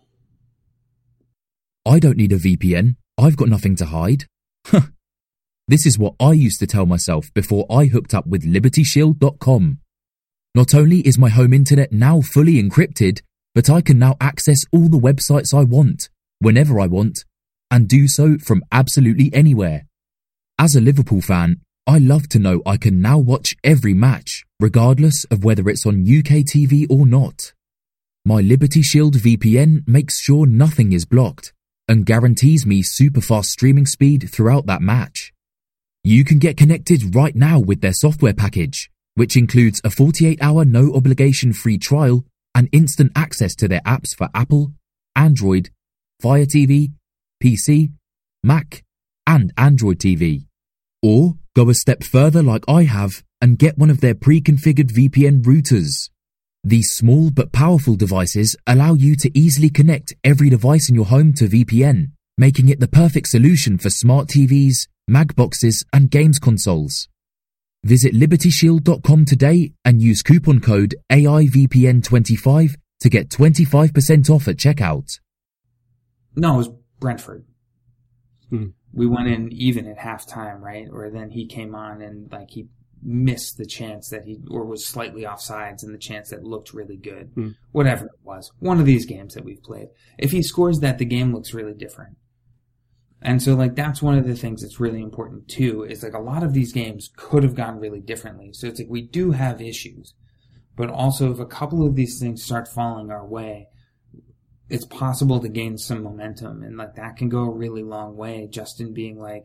I don't need a V P N. I've got nothing to hide. Huh. This is what I used to tell myself before I hooked up with Liberty Shield dot com. Not only is my home internet now fully encrypted, but I can now access all the websites I want, whenever I want, and do so from absolutely anywhere. As a Liverpool fan, I love to know I can now watch every match, regardless of whether it's on U K T V or not. My Liberty Shield V P N makes sure nothing is blocked, and guarantees me super fast streaming speed throughout that match. You can get connected right now with their software package, which includes a forty-eight hour no obligation free trial and instant access to their apps for Apple, Android, Fire T V, P C, Mac, and Android T V. Or go a step further like I have and get one of their pre-configured V P N routers. These small but powerful devices allow you to easily connect every device in your home to V P N, making it the perfect solution for smart T Vs, Mag boxes, and games consoles. Visit Liberty Shield dot com today and use coupon code A I V P N twenty-five to get twenty-five percent off at checkout. No, it was Brentford. Hmm. We went in even at halftime, right? Or then he came on and like he missed the chance that he, or was slightly offsides and the chance that looked really good. Hmm. Whatever it was. One of these games that we've played. If he scores that, the game looks really different. And so like that's one of the things that's really important too, is like a lot of these games could have gone really differently. So it's like we do have issues. But also if a couple of these things start falling our way, it's possible to gain some momentum, and like that can go a really long way just in being like,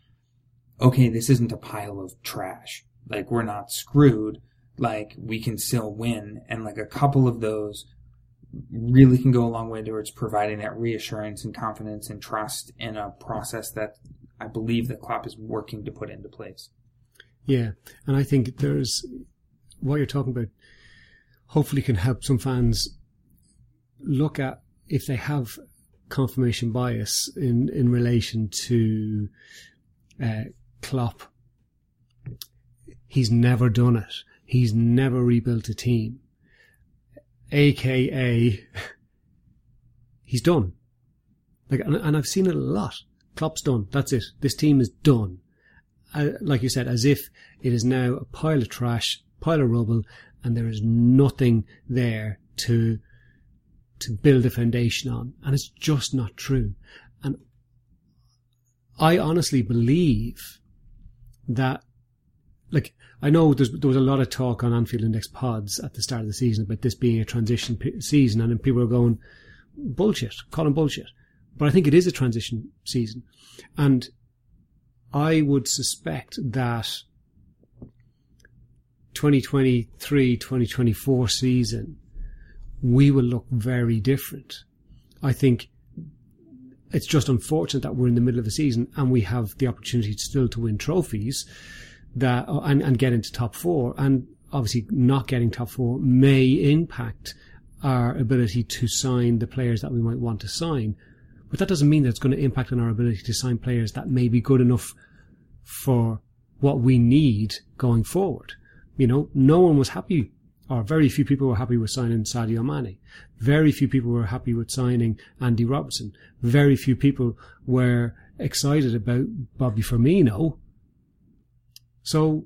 okay, this isn't a pile of trash. Like, we're not screwed. Like, we can still win. And like a couple of those really can go a long way towards providing that reassurance and confidence and trust in a process that I believe that Klopp is working to put into place. Yeah, and I think there's, what you're talking about hopefully can help some fans look at if they have confirmation bias in, in relation to uh, Klopp. He's never done it. He's never rebuilt a team. A K A he's done. Like, and, and I've seen it a lot. Klopp's done. That's it. This team is done. Uh, like you said, as if it is now a pile of trash, pile of rubble, and there is nothing there to to build a foundation on. And it's just not true. And I honestly believe that, like, I know there's, there was a lot of talk on Anfield Index pods at the start of the season about this being a transition p- season, and then people are going, bullshit, calling bullshit. But I think it is a transition season. And I would suspect that twenty twenty-three twenty twenty-four season, we will look very different. I think it's just unfortunate that we're in the middle of the season and we have the opportunity still to win trophies that and, and get into top four. And obviously not getting top four may impact our ability to sign the players that we might want to sign. But that doesn't mean that it's going to impact on our ability to sign players that may be good enough for what we need going forward. You know, no one was happy, or very few people were happy with signing Sadio Mane. Very few people were happy with signing Andy Robertson. Very few people were excited about Bobby Firmino. So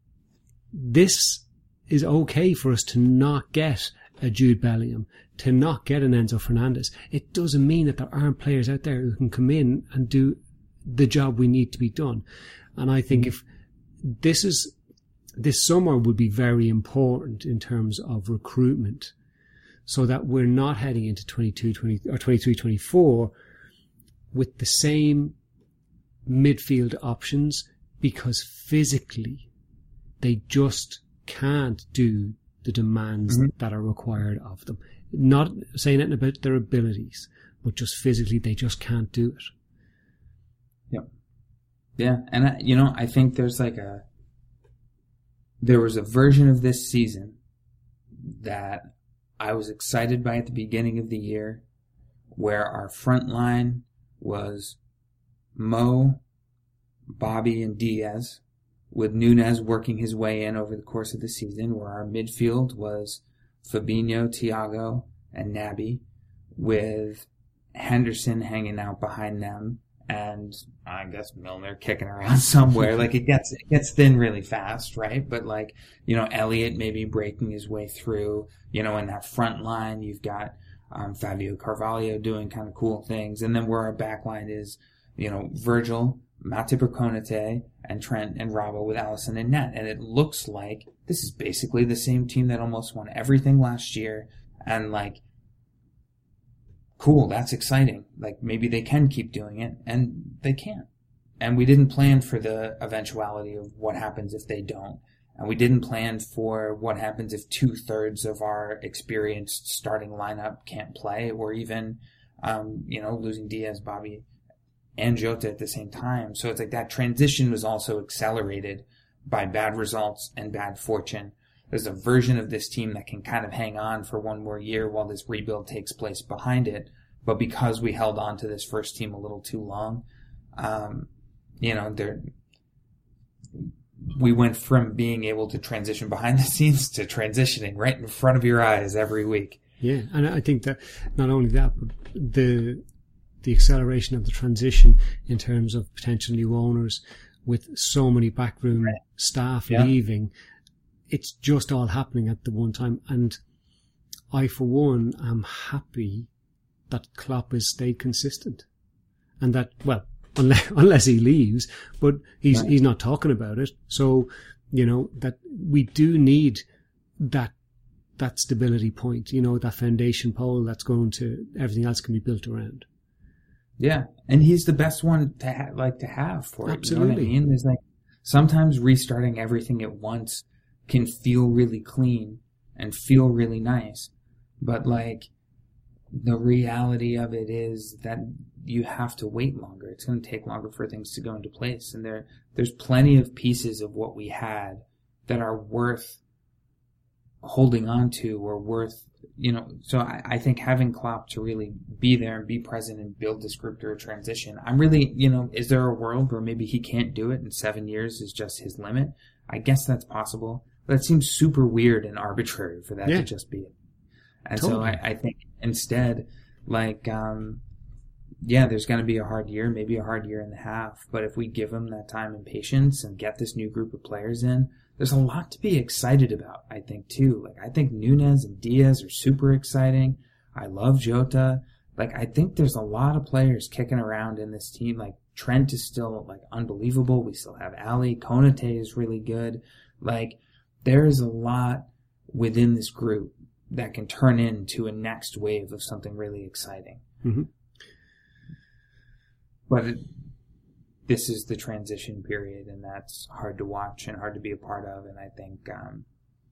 this is okay for us to not get a Jude Bellingham, to not get an Enzo Fernandez. It doesn't mean that there aren't players out there who can come in and do the job we need to be done. And I think if this is, this summer would be very important in terms of recruitment, so that we're not heading into twenty-two, twenty, or twenty-three, twenty-four with the same midfield options, because physically they just can't do the demands mm-hmm. that are required of them. Not saying anything about their abilities, but just physically they just can't do it. Yep. Yeah, and I, you know, I think there's like a, there was a version of this season that I was excited by at the beginning of the year, where our front line was Mo, Bobby, and Diaz, with Nunez working his way in over the course of the season, where our midfield was Fabinho, Thiago, and Naby, with Henderson hanging out behind them, and I guess Milner kicking around somewhere. Like, it gets it gets thin really fast, right? But, like, you know, Elliott maybe breaking his way through. You know, in that front line, you've got um, Fabio Carvalho doing kind of cool things. And then where our back line is, you know, Virgil, Matip or Konate, and Trent and Robbo with Alisson and net. And it looks like this is basically the same team that almost won everything last year. And, like, cool, that's exciting. Like, maybe they can keep doing it, and they can't. And we didn't plan for the eventuality of what happens if they don't. And we didn't plan for what happens if two-thirds of our experienced starting lineup can't play, or even, um, you know, losing Diaz, Bobby, and Jota at the same time. So it's like that transition was also accelerated by bad results and bad fortune. There's a version of this team that can kind of hang on for one more year while this rebuild takes place behind it. But because we held on to this first team a little too long, um, you know, there, we went from being able to transition behind the scenes to transitioning right in front of your eyes every week. Yeah, and I think that not only that, but the the acceleration of the transition in terms of potential new owners, with so many backroom right. staff yeah. leaving, it's just all happening at the one time. And I, for one, am happy that Klopp has stayed consistent, and that, well, unless, unless he leaves, but he's right. he's not talking about it. So, you know, that we do need that that stability point, you know, that foundation pole that's going to, everything else can be built around. Yeah, and he's the best one to ha- like to have for it. Absolutely. You know what I mean? There's like sometimes restarting everything at once can feel really clean and feel really nice, but like the reality of it is that you have to wait longer. It's going to take longer for things to go into place, and there there's plenty of pieces of what we had that are worth holding on to, or worth, you know, so I, I think having Klopp to really be there and be present and build this group through a transition, I'm really, you know, is there a world where maybe he can't do it and seven years is just his limit? I guess that's possible, but it seems super weird and arbitrary for that yeah. to just be it. And totally. so I, I think instead, like, um, yeah, there's going to be a hard year, maybe a hard year and a half, but if we give him that time and patience and get this new group of players in, there's a lot to be excited about, I think, too. Like, I think Nunez and Diaz are super exciting. I love Jota. Like, I think there's a lot of players kicking around in this team. Like, Trent is still like unbelievable. We still have Ali. Konate is really good. Like, there's a lot within this group that can turn into a next wave of something really exciting. Mm-hmm. But it, this is the transition period, and that's hard to watch and hard to be a part of. And I think, um,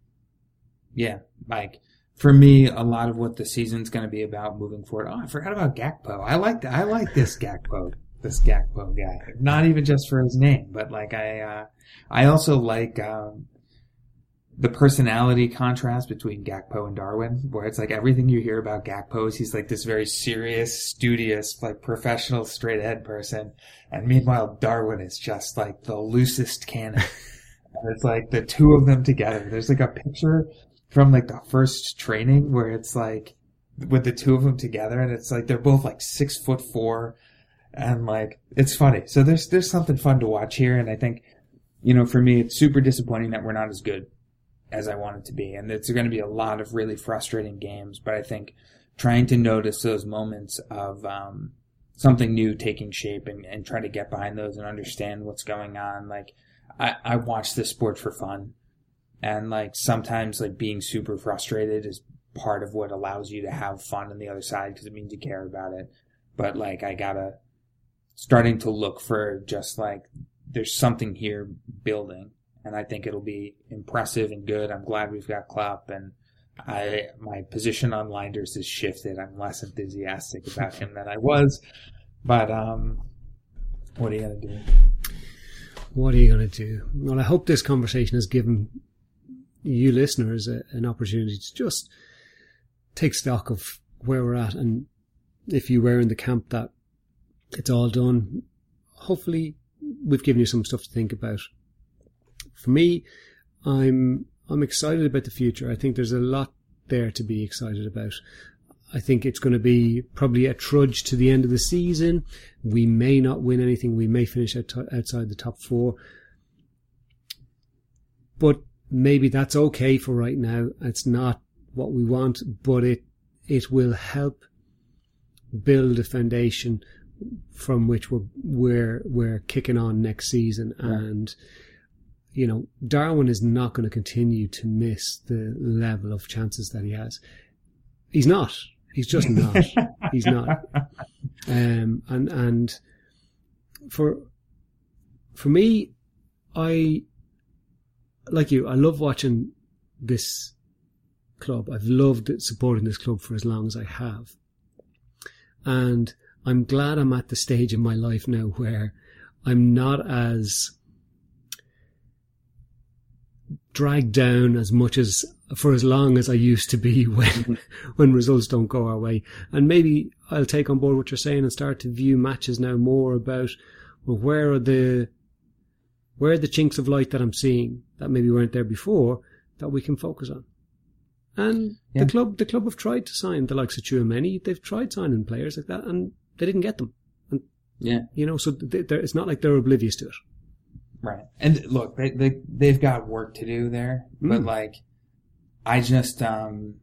yeah, like, for me, a lot of what the season's going to be about moving forward. Oh, I forgot about Gakpo. I like I like this Gakpo, this Gakpo guy. Not even just for his name, but like I, uh, I also like um, the personality contrast between Gakpo and Darwin, where it's like everything you hear about Gakpo is he's like this very serious, studious, like professional, straight ahead person, and meanwhile Darwin is just like the loosest cannon. And it's like the two of them together. There's like a picture from like the first training where it's like with the two of them together, and it's like they're both like six foot four, and like it's funny. So there's there's something fun to watch here, and I think, you know, for me it's super disappointing that we're not as good as I want it to be, and it's going to be a lot of really frustrating games. But I think trying to notice those moments of um, something new taking shape and, and try to get behind those and understand what's going on. Like I, I watch this sport for fun. And like sometimes like being super frustrated is part of what allows you to have fun on the other side because it means you care about it. But like I gotta starting to look for just like there's something here building, and I think it'll be impressive and good. I'm glad we've got Klopp, and I my position on Leinders has shifted. I'm less enthusiastic about him than I was. But um, what are you gonna do? What are you gonna do? Well, I hope this conversation has given you listeners a, an opportunity to just take stock of where we're at, and if you were in the camp that it's all done, hopefully we've given you some stuff to think about. For me, I'm I'm excited about the future. I think there's a lot there to be excited about. I think it's going to be probably a trudge to the end of the season. We may not win anything. We may finish out, outside the top four, but maybe that's okay for right now. It's not what we want, but it it will help build a foundation from which we're we're, we're kicking on next season. Yeah. And you know, Darwin is not going to continue to miss the level of chances that he has. He's not. He's just not. He's not. Um, and and for for me, I. Like you, I love watching this club. I've loved supporting this club for as long as I have. And I'm glad I'm at the stage in my life now where I'm not as dragged down as much as for as long as I used to be when when results don't go our way. And maybe I'll take on board what you're saying and start to view matches now more about, well, where are the where are the chinks of light that I'm seeing that maybe weren't there before that we can focus on. And yeah. the club the club have tried to sign the likes of Tchouaméni. They've tried signing players like that, and they didn't get them. And yeah, you know, so they, it's not like they're oblivious to it. Right. And look, they, they, they've got work to do there, mm. but like, I just, um,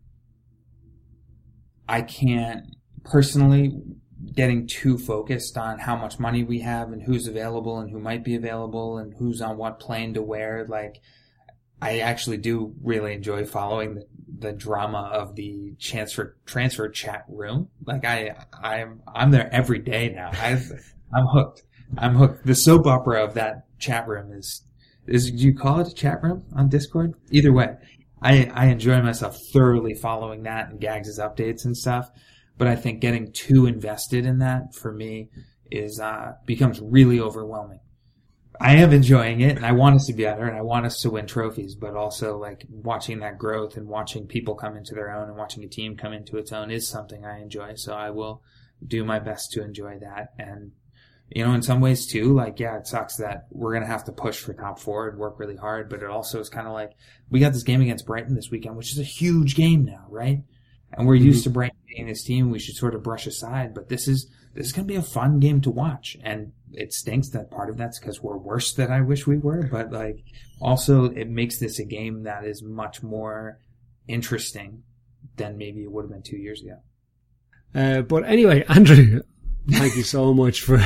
I can't personally getting too focused on how much money we have and who's available and who might be available and who's on what plane to wear. Like, I actually do really enjoy following the, the drama of the transfer, transfer chat room. Like I, I'm, I'm there every day now. I've, I'm hooked. I'm hooked. The soap opera of that chat room is, is, do you call it a chat room on Discord? Either way, I, I enjoy myself thoroughly following that and Gags' updates and stuff. But I think getting too invested in that for me is, uh, becomes really overwhelming. I am enjoying it and I want us to be better and I want us to win trophies, but also like watching that growth and watching people come into their own and watching a team come into its own is something I enjoy. So I will do my best to enjoy that. And, you know, in some ways too, like, yeah, it sucks that we're going to have to push for top four and work really hard, but it also is kind of like, we got this game against Brighton this weekend, which is a huge game now, right? And we're mm-hmm. used to Brighton being this team we should sort of brush aside, but this is, this is going to be a fun game to watch. And it stinks that part of that's because we're worse than I wish we were, but like, also it makes this a game that is much more interesting than maybe it would have been two years ago. Uh, but anyway, Andrew, thank you so much for,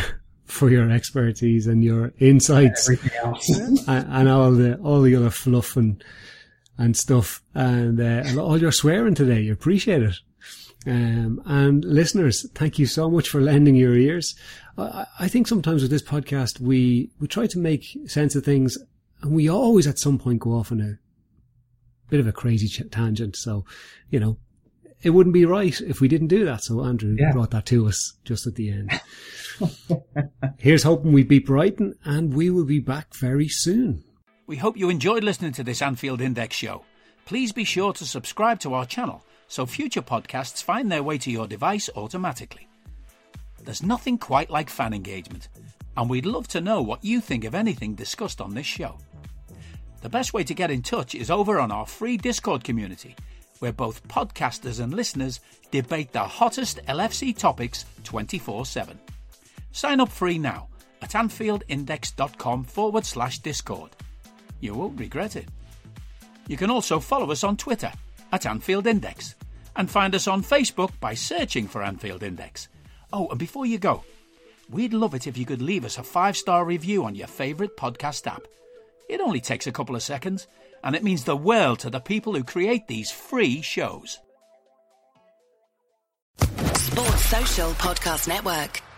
for your expertise and your insights, everything else, and, and all the all the other fluff and and stuff, and uh, all your swearing today. You appreciate it. Um, and listeners, thank you so much for lending your ears. I, I think sometimes with this podcast, we, we try to make sense of things, and we always at some point go off on a bit of a crazy ch- tangent. So, you know, it wouldn't be right if we didn't do that. So Andrew yeah. brought that to us just at the end. Here's hoping we beat Brighton, and we will be back very soon. We hope you enjoyed listening to this Anfield Index show. Please be sure to subscribe to our channel so future podcasts find their way to your device automatically. There's nothing quite like fan engagement, and we'd love to know what you think of anything discussed on this show. The best way to get in touch is over on our free Discord community, where both podcasters and listeners debate the hottest L F C topics twenty-four seven. Sign up free now at AnfieldIndex.com forward slash Discord. You won't regret it. You can also follow us on Twitter at Anfield Index, and find us on Facebook by searching for Anfield Index. Oh, and before you go, we'd love it if you could leave us a five-star review on your favourite podcast app. It only takes a couple of seconds, and it means the world to the people who create these free shows. Sports Social Podcast Network.